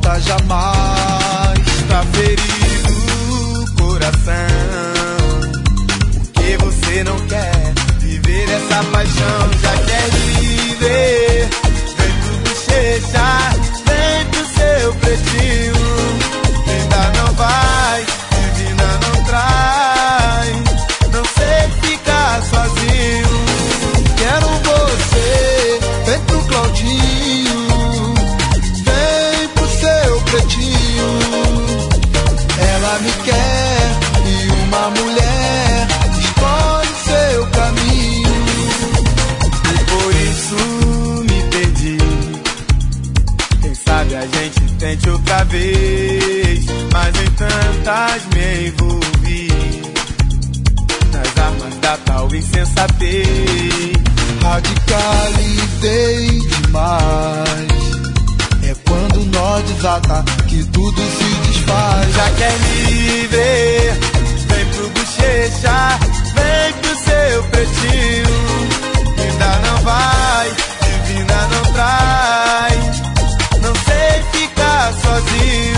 volta jamais. Tá ferido o coração, porque você não quer viver essa paixão. Já quer viver, vem pro bochecha, vem pro seu pretinho. Ainda não vai, divina não traz, não sei ficar sozinho. Quero você, vem pro Claudinho, vem pro seu pretinho. Ela me quer e uma mulher escolhe seu caminho. E por isso me perdi. Quem sabe a gente tente outra vez, mas em tantas me envolvi nas armas da tal insensatez. Radicalizei demais. É quando nós desata que tudo se desfaz. Já quer me ver, vem pro bochecha, vem pro seu pretinho. Ainda não vai, divina não traz, não sei ficar sozinho.